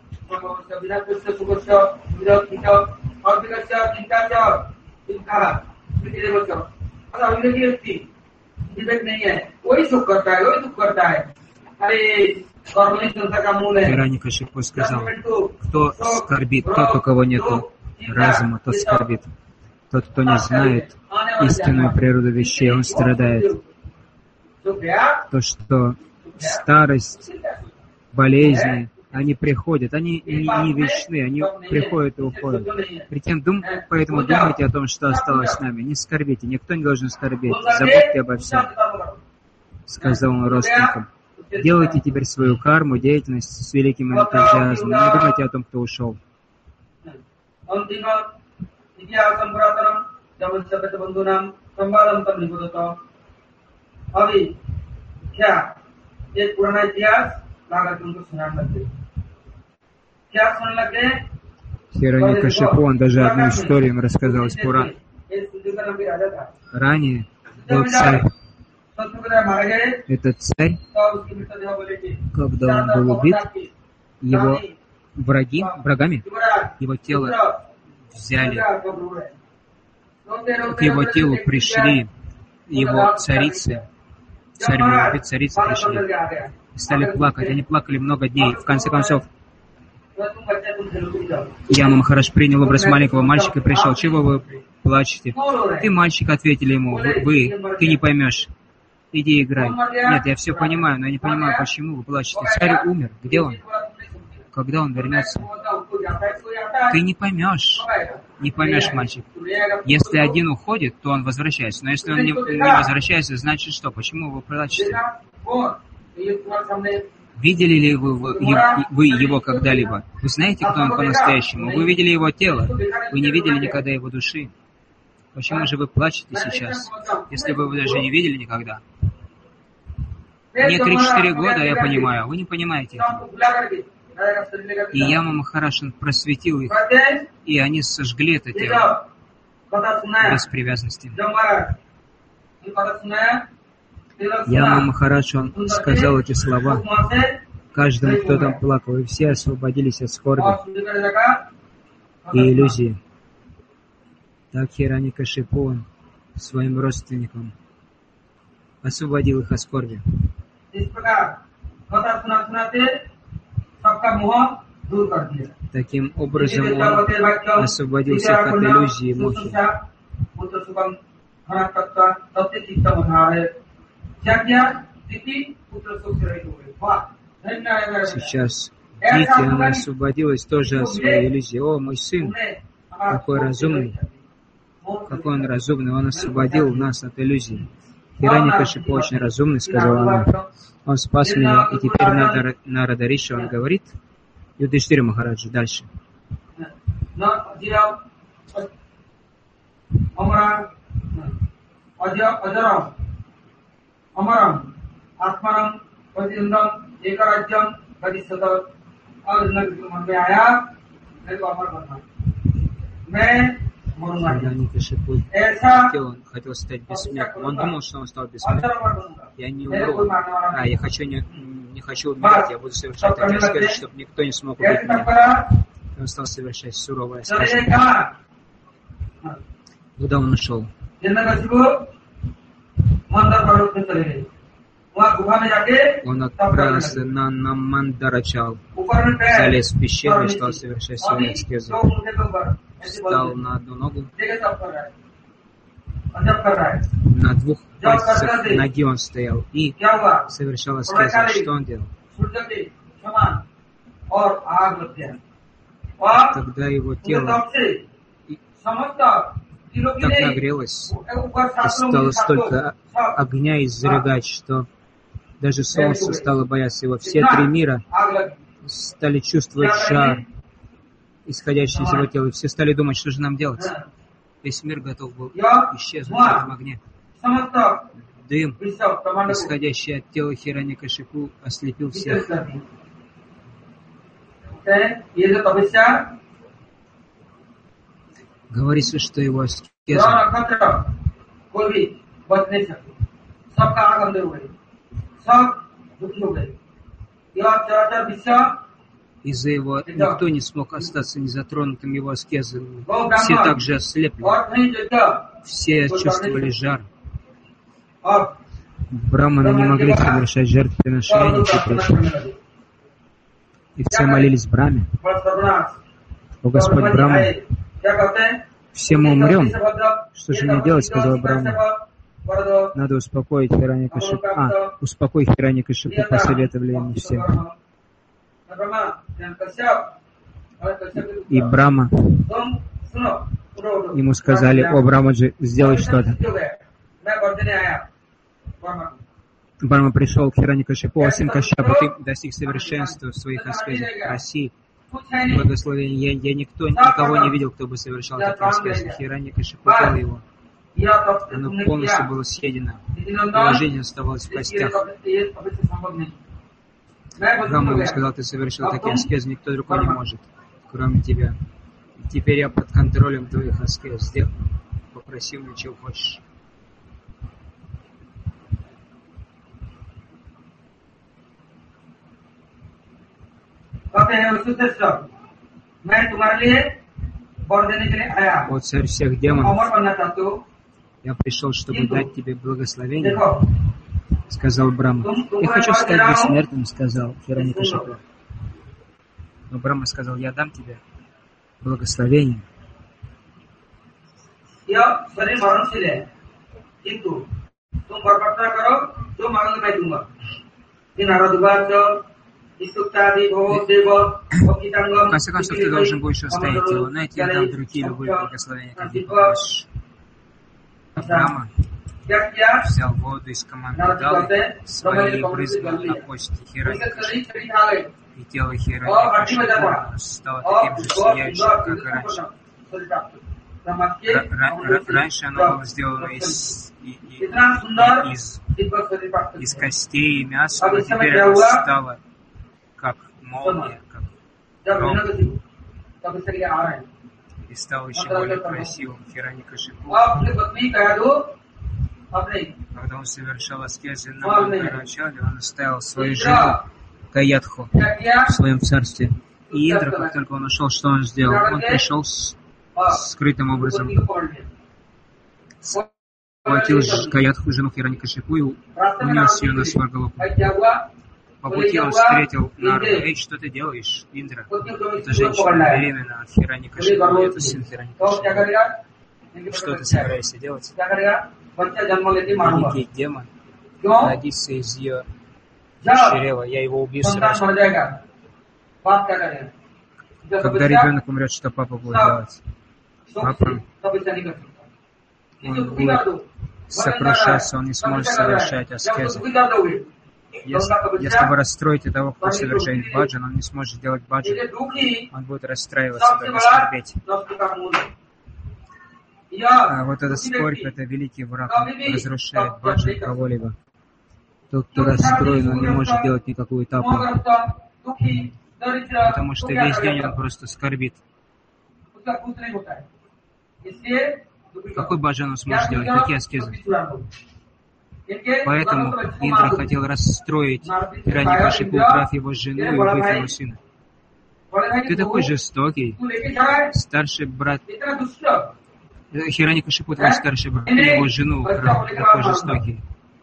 Хираньякашипу сказал, кто скорбит, тот, у кого нет разума, тот скорбит. Тот, кто не знает истинную природу вещей, он страдает. То, что старость, болезни, они приходят, они не вечны, они приходят и уходят. Поэтому думайте о том, что осталось с нами. Не скорбите, никто не должен скорбеть. Забудьте обо всем, сказал он родственникам. Делайте теперь свою карму, деятельность с великим энтузиазмом. Не думайте о том, кто ушел. Хираньякашипу, он даже одну историю им рассказал из Пуран. Ранее был царь. Этот царь, когда он был убит, его врагами, его тело взяли. К его телу пришли его царицы, царь был убит, царицы пришли. И стали плакать. Они плакали много дней. В конце концов, Яма Махарадж принял образ маленького мальчика и пришел. Чего вы плачете? Ты, мальчик, ответили ему. Ты не поймешь. Иди играй. Нет, я все понимаю, но я не понимаю, почему вы плачете. Царь умер. Где он? Когда он вернется? Ты не поймешь. Не поймешь, мальчик. Если один уходит, то он возвращается. Но если он не возвращается, значит что? Почему вы плачете? Видели ли вы его когда-либо? Вы знаете, кто он по-настоящему? Вы видели его тело. Вы не видели никогда его души. Почему же вы плачете сейчас, если вы его даже не видели никогда? Мне 3-4 года, я понимаю. Вы не понимаете этого. И Яма Махарадж просветил их, и они сожгли это тело без привязанности. Яма Махарадж, он сказал эти слова каждому, кто там плакал, и все освободились от скорби и иллюзии. Так Хираньякашипу своим родственникам освободил их от скорби. Таким образом он освободил всех от иллюзии и мухи. Сейчас Нити, она освободилась тоже от своей иллюзии. О, мой сын, какой разумный. Какой он разумный, он освободил нас от иллюзий. Хираньякашипу очень разумный, сказала она. Он спас меня, и теперь Нарада Риши, он говорит, Юдхиштхира Махараджу, дальше. Хираньякашипу хотел стать бессмертным. Он думал, что он стал бессмертным. Я не умру. Я не хочу умирать. Я буду совершать такие аскезы, чтобы никто не смог убить меня. И он стал совершать суровые аскезы. Куда он ушел? Он отправился на Мандарачал, залез в пещеру и стал совершать свои аскезы. Встал на одну ногу. На 2 пальцах ноги он стоял и совершал аскезы. Что он делал? Тогда его тело так нагрелось, и стало столько огня изрыгать, что даже солнце стало бояться его. Все 3 мира стали чувствовать жар, исходящий из его тела, и все стали думать, что же нам делать. Весь мир готов был исчезнуть в этом огне. Дым, исходящий от тела Хираньякашипу, ослепил всех. Говорится, что его аскеза из-за его никто не смог остаться незатронутым его аскезами. Все также ослепли. Все чувствовали жар. Браманы не могли совершать жертвоприношения теперь. И все молились Браме. О Господь Брама, все мы умрем. Что же мне делать, сказала Брама. Надо успокоить Хираньякашипу. Успокой Хираньякашипу, посоветовали ему все. И Брама, ему сказали: о Брамаджи, сделай что-то. Брама пришел к Хираньякашипу: о сын Кашьяпа, ты достиг совершенства в своих аскезах. Проси благословения. Я никого не видел, кто бы совершал такие аскезы. Хираньякашипу дал его. Оно полностью было съедено. Его жизнь оставалась в костях. Брама ему сказал: ты совершил такие аскезы, никто другой не может, кроме тебя. И теперь я под контролем твоих аскез. Попроси меня, чего хочешь. О царь всех демонов, я пришел, чтобы дать тебе благословение, сказал Брама. Я хочу стать бессмертным, сказал Хираньякашипу. Но Брама сказал: я дам тебе благословение. तुम वर प्रार्थना करो, जो मांगोगे मैं दूंगा। नारद В конце концов, ты должен будешь оставить его, но я тебе дам другие любые благословения, как ты попросишь. Брахма взял воду из Камандалы своей и брызнул на кости Хираньякашипу, и тело Хираньякашипу стало таким же сияющим, как и раньше. Раньше оно было сделано из костей и мяса, но теперь это стало как молния, как гром, и стал еще более красивым. Хираньякашипу, когда он совершал аскезы на Мандарачале, он оставил свою жену Гаядху в своем царстве. И Индра, как только он ушел, что он сделал? Он пришел скрытым образом, схватил Гаядху, жену Хираньякашипу, и унес ее на Сваргалоку. По пути он встретил Нараду. «Эй, что ты делаешь, Индра? Эта женщина беременна от Хираньякашипу, это сын Хираньякашипу. Что ты собираешься делать? Великий демон родится из ее чрева, я его убью сразу. Когда ребенок умрет, что папа будет делать? Папа, он будет сокрушаться, он не сможет совершать аскезы. Если вы расстроите того, кто совершает баджан, он не сможет делать баджан. Он будет расстраиваться, даже скорбеть. А вот этот скорбь, это великий враг, он разрушает баджан кого-либо. Тот, кто расстроен, он не может делать никакую тапу, потому что весь день он просто скорбит. Какой баджан он сможет делать? Какие аскезы? Поэтому Индра хотел расстроить Хираньякашипу, убрав его жену и убив его сына. Ты такой жестокий, старший брат. Хираньякашипу, твой старший брат, его жену украл, такой жестокий.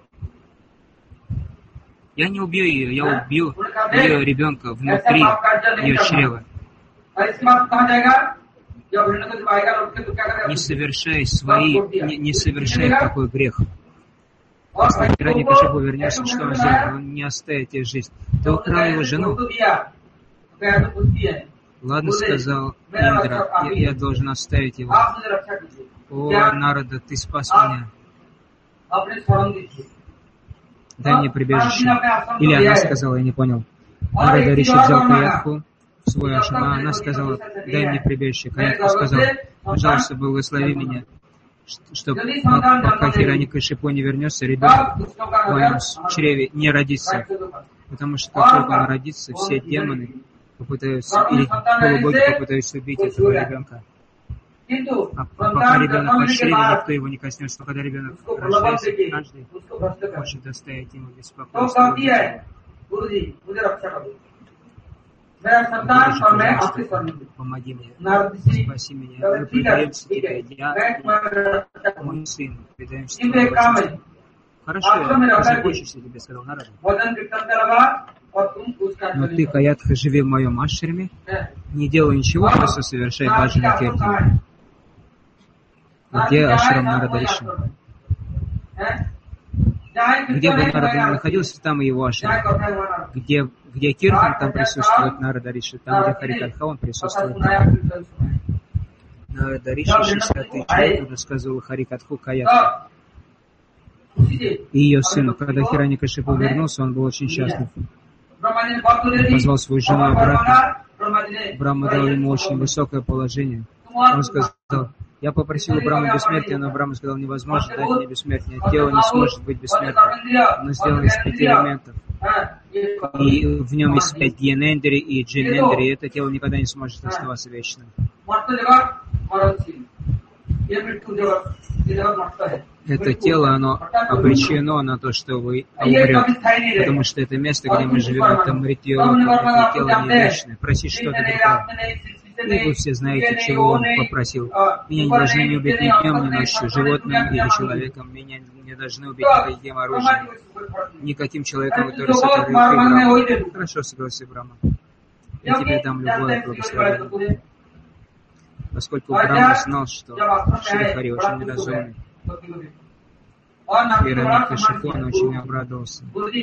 Я не убью ее, я убил ее ребенка внутри ее чрева. Не совершай такой грех. Если Хираньякашипу вернется, что он сделает? Он не оставит тебе жизнь. Ты украл его жену? Ладно, сказал Индра, я должен оставить его. О, Нарада, ты спас меня. Дай мне прибежище. Или она сказала, я не понял. Нарада Риши взял Гаядху в свой ашрам, а она сказала, дай мне прибежище. Гаядху сказал, пожалуйста, благослови меня, чтобы пока Хираньякашипу не вернется, ребенок в моем чреве не родится. Потому что как только он родится, все демоны попытаются, или полубоги попытаются убить этого ребенка. А пока ребенок в чреве, никто его не коснется. Но когда ребенок рождается, каждый может доставить ему беспокойство. Помоги мне, спаси меня, мы предаемся тебе, я, мой сын, предаемся тебе. Хорошо, я позабочусь о тебе, сказал Нарада. Но ты, Гаядха, живи в моем ашраме, не делай ничего, просто совершай баджана киртан. Где ашрам Нарада Риши? Где бы Нарада не находился, там и его ашрам. Где киртан, там присутствует Нарада Риши. Там, где Харикатха, он присутствует. Нарада Риши, 60-й человек, рассказывал Харикатху Гаядхе и ее сыну. Когда Хираньякашипу вернулся, он был очень счастлив. Он позвал свою жену обратно. Брахма дал ему очень высокое положение. Он сказал, я попросил у Брахмы бессмертия, но Брахма сказал, невозможно дать мне бессмертие. Тело не сможет быть бессмертным. Оно сделано из 5 элементов. И в нем есть 5 гьянендри и джинендри, и это тело никогда не сможет оставаться вечным. Это тело, оно обречено на то, что вы умрет, потому что это место, где мы живем, это мритьё, это тело не вечное. Проси что-то другое. И вы все знаете, чего он попросил. Меня не должны не убить ни днем, ни ночью, животным или человеком. Меня не должны убить никаким оружием, никаким человеком, который сотворил Брахма. Хорошо, согласился Брахма. Я тебе дам любое благословение. Поскольку Брахма знал, что Шри Хари очень неразумный. Хирanyакшипу, он очень обрадовался.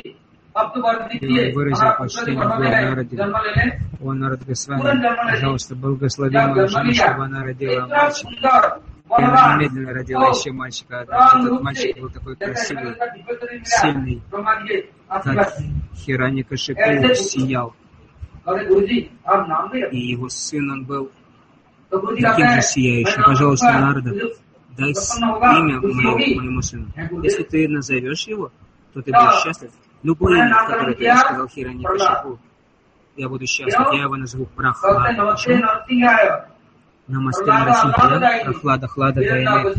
И он выразил почтение Гуру Нараде. О, Нарад Госвами, пожалуйста, благослови мою жену, чтобы она родила мальчика. И она немедленно родила еще мальчика. Этот мальчик был такой красивый, сильный, как Хирanyакшипу сиял. И его сын, он был таким же сияющим. Пожалуйста, Нарада, дай имя моему сыну. Если ты назовешь его, то ты будешь счастлив. Любое имя, которое ты сказал Хирanyакшипу, я буду счастлив. Я его назову Прохлад. Почему? Намасте Нарасимхая, Прохлада, Хлада, Дайне.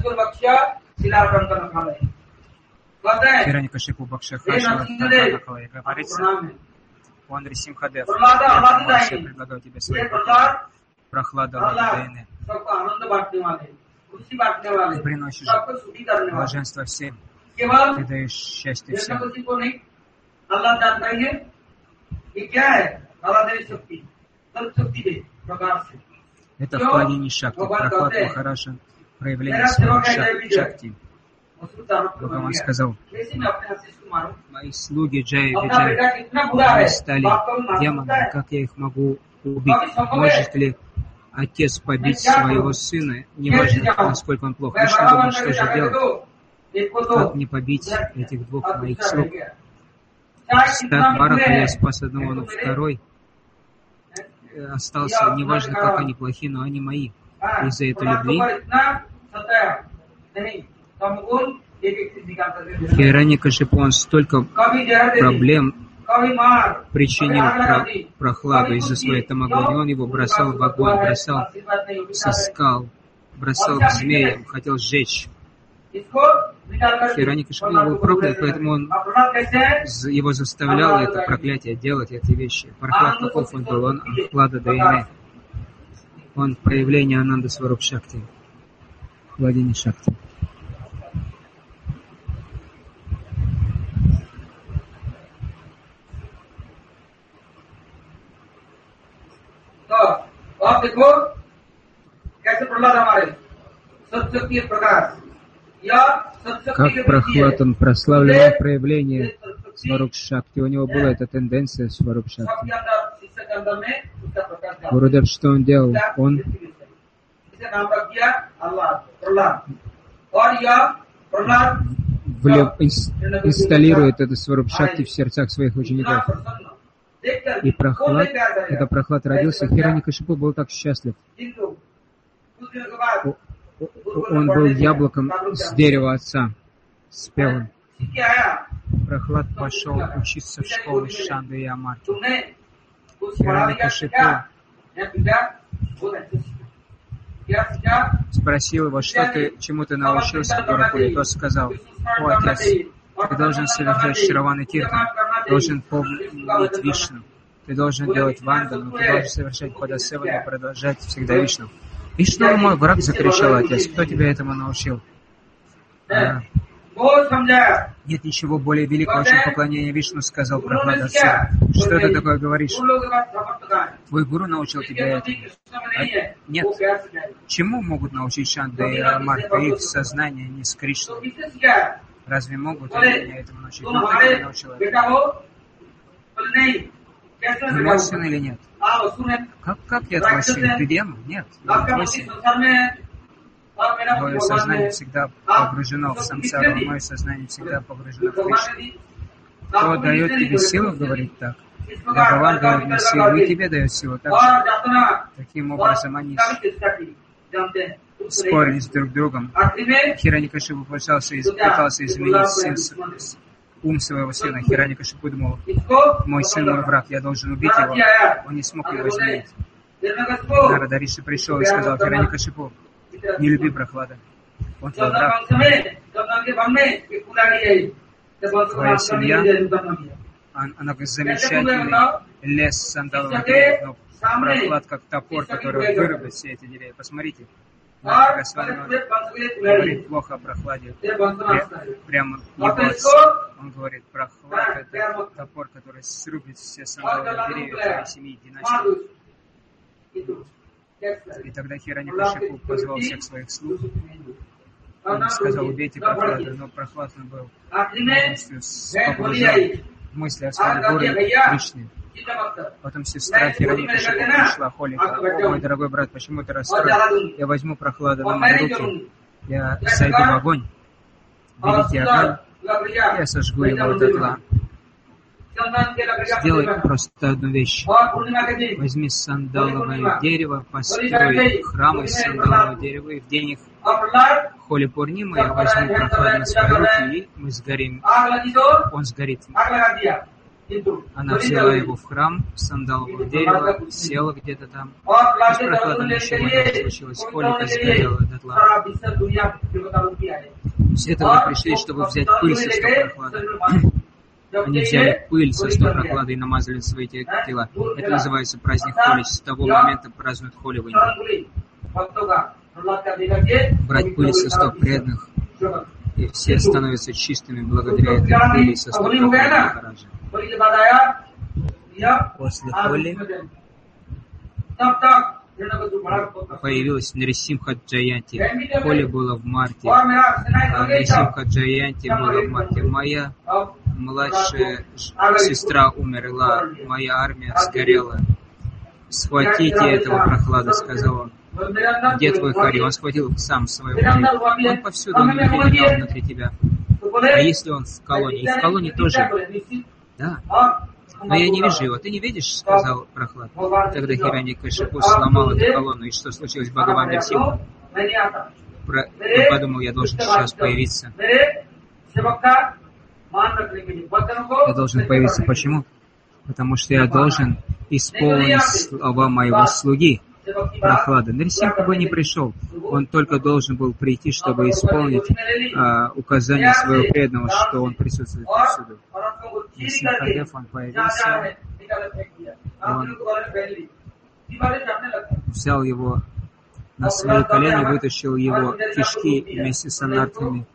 Хирanyакшипу Бакшахаша, Прохлада, говорится, о Нарасимхадев, я предлагаю тебе свой Прохлада, Хлада, Дайне. Ты приносишь блаженство всем. Ты даешь счастье всем. Это вкладение Шакти. Прохлад Махараджа, проявление своего Шакти. Бхагаван сказал, мои слуги Джая и Виджая, они стали демонами, как я их могу убить? Может ли отец побить своего сына, неважно, насколько он плох? Вишну думает, что же делать? Как не побить этих двух моих слуг? Так Бхарата я спас одного, но второй остался, неважно, как они плохи, но они мои. Из-за этой любви Хирanyакшипу, он столько проблем причинил Прохладу из-за своей тамагони. Он его бросал в огонь, бросал со скал, бросал к змеям, хотел сжечь. Хирanyакшипу был проклят, поэтому он его заставлял это проклятие делать, эти вещи. Прохлад каков он был? Он Ахлада Дайне. Он проявление Ананда Сваруп Шакти. Владение Шакти. आप देखो कैसे प्रहलाद हमारे सत्शक्ति प्रकाश या सत्शक्ति как Прохлад, он прославливал проявление Сваруп Шакти. У него была эта тенденция Сваруп Шакти. Гурудев, что он делал? Он инсталирует это Сваруп Шакти в сердцах своих учеников. И Прохлад, когда Прохлад родился, Хирanyакшипу был так счастлив. Он был яблоком с дерева отца, спелым. Прохлад пошел учиться в школу Шанды и Амарки. Хирanyакшипу спросил его, чему ты научился в Гурукуле. Тот сказал: о, отец, ты должен совершать Шравана Киртан, должен помнить Вишну, ты должен делать вандану, ты должен совершать Падасевану и продолжать всегда Вишну. Вишну, мой враг, закричал отец, кто тебя этому научил? Нет ничего более великого, чем поклонение Вишну, сказал Прохлад отцу. Что ты такое говоришь? Твой гуру научил тебя этому. Нет. Чему могут научить Шанда и Амарка? Их сознание не с Кришной. Разве могут они меня этому научить? Кто тебя научил этому? Ты мой сын или нет? Как я твой сын? Ты демон? Нет, я твой сын. Твое сознание всегда погружено в самсару, мое сознание всегда погружено в Кришну. Кто дает тебе силу говорить так? Бхагаван дает мне силу, и тебе дает силу так же. Таким образом они спорили с друг другом. Хирanyакшипу пытался изменить ум своего сына. Хирanyакшипу думал: мой сын мой враг, я должен убить его. Он не смог его изменить. Нарада Риши пришел и сказал: Хирanyакшипу, не люби Прохлада. Он твой враг. Твоя семья, она как замечательный лес сандаловых деревьев, но Прохлад как топор, который вырубит все эти деревья. Посмотрите. Госвами говорит плохо о Прохладе. Прямо его. Он говорит: Прохлад — это топор, который срубит все сандаловые деревья твоей семьи, династии. И тогда Хирanyакшипу позвал всех своих слуг Он сказал, убейте Прохладу, но Прохлад был полностью погружен в мысли о своем горе Кришне. Потом сестра Хираньякашипу пришла, Холика: «О, мой дорогой брат, почему ты расстроен? Я возьму Прохладу на мои руки, я сойду в огонь, берите огонь, я сожгу его дотла. Сделай просто одну вещь. Возьми сандаловое дерево, построй храм из сандалового дерева, и в день их Холи Пурнимы я возьму Прохладу на свои руки, и мы сгорим. Он сгорит». Она взяла его в храм сандалового дерева, села где-то там. С Прохладом ничего не случилось. Холика сгорела дотла. Все это пришли, чтобы взять пыль со стоп Прохлады. Они взяли пыль со стоп Прохлады и намазали свои тела. Это называется праздник Холи. С того момента празднуют Холи в Индии. Брать пыль со стоп преданных, и все становятся чистыми благодаря этой пыли со стоп Прохлады Махараджа. После Холи появилась Нарисимха Джаянти. Холи было в марте, а Нарисимха Джаянти было в марте. Моя младшая сестра умерла, моя армия сгорела. Схватите этого Прохлада, сказал он. Где твой Хари? Он схватил сам свой Хари. Он повсюду, он менял внутри тебя. А если он в колонии? И в колонии тоже. Да. Но я не вижу его. Ты не видишь, сказал Прохлад. Тогда Хираньякашипу сломал эту колонну. И что случилось с Бхагаван Нарисимхой? Он подумал, я должен сейчас появиться. Я должен появиться. Почему? Потому что я должен исполнить слова моего слуги Прохлада. Нарисимха бы не пришел. Он только должен был прийти, чтобы исполнить указание своего преданного, что он присутствует повсюду. Нарисимхадев, он появился, он взял его на свои колени, вытащил его кишки вместе с анархами.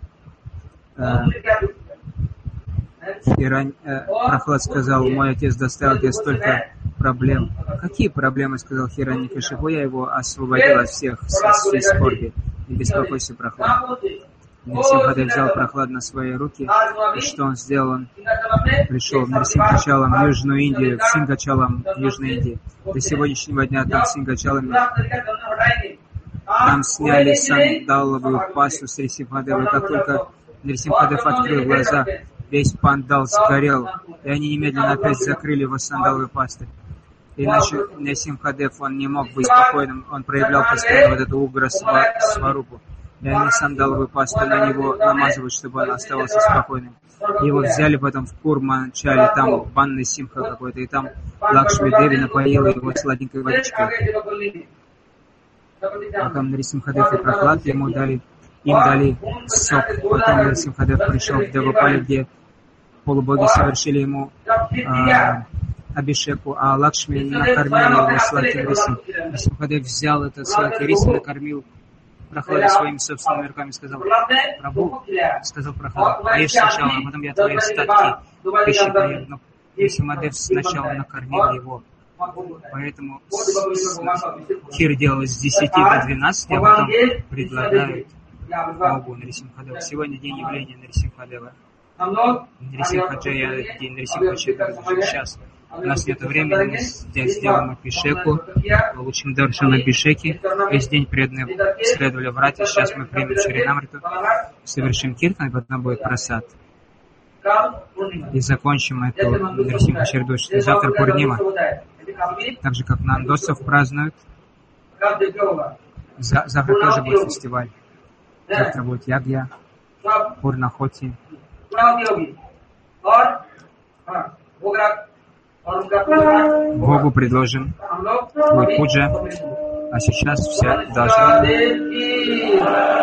Прохлад сказал: мой отец доставил тебе столько проблем. Какие проблемы, сказал Хираньякашипу, я его освободил от всех скорби. Не беспокойся, Прохлад. Нарисимхадев взял Прохлад на свои руки, и что он сделал? Он пришел в Нарисимхачалам, в Южную Индию, в Сингачалам, в Южной Индии. До сегодняшнего дня там в Сингачаламе, там сняли сандаловую пасту с Нарисимхадева. Как только Нарисимхадев открыл глаза, весь пандал сгорел, и они немедленно опять закрыли его сандаловой пастой. Иначе Нарисимхадев, он не мог быть спокойным, он проявлял постоянно вот эту угра-сварупу. И они сандаловую пасту на него намазывают, чтобы он оставался спокойным. Его взяли потом в Курманчале, там банный Симха какой-то, и там Лакшми Деви напоила его сладенькой водичкой. Потом Нарисимхадев и Прохлад им дали сок. Потом Нарисимхадев пришел в Девапали, где полубоги совершили ему абишеку, а Лакшми накормила его сладким рисом. Нарисимхадев взял этот сладкий рис и накормил Прохлада своими собственными руками, сказал: Прабху, сказал Прохлад, поешь сначала, а потом я твои остатки пищи поем. Но Нарисимхадев сначала накормил его. Поэтому хир делалось с 10 до 12, а потом предлагают Богу Нарисимхадева. Сегодня день явления Нарисимхадева. Нарисимха-джая, день Нарисимха-чедра. Сейчас у нас нет времени, мы здесь сделаем Абишеку, получим даршан Абишеки. Весь день преданные следовали врать, и сейчас мы примем Шаринамриту, совершим киртан, и потом будет прасад. И закончим эту Нарисимха-череду. Завтра Пурнима. Так же, как нандосов празднуют. Завтра тоже будет фестиваль. Завтра будет Ягья, Пурнахоти. Богу предложим будет пуджа, а сейчас все должны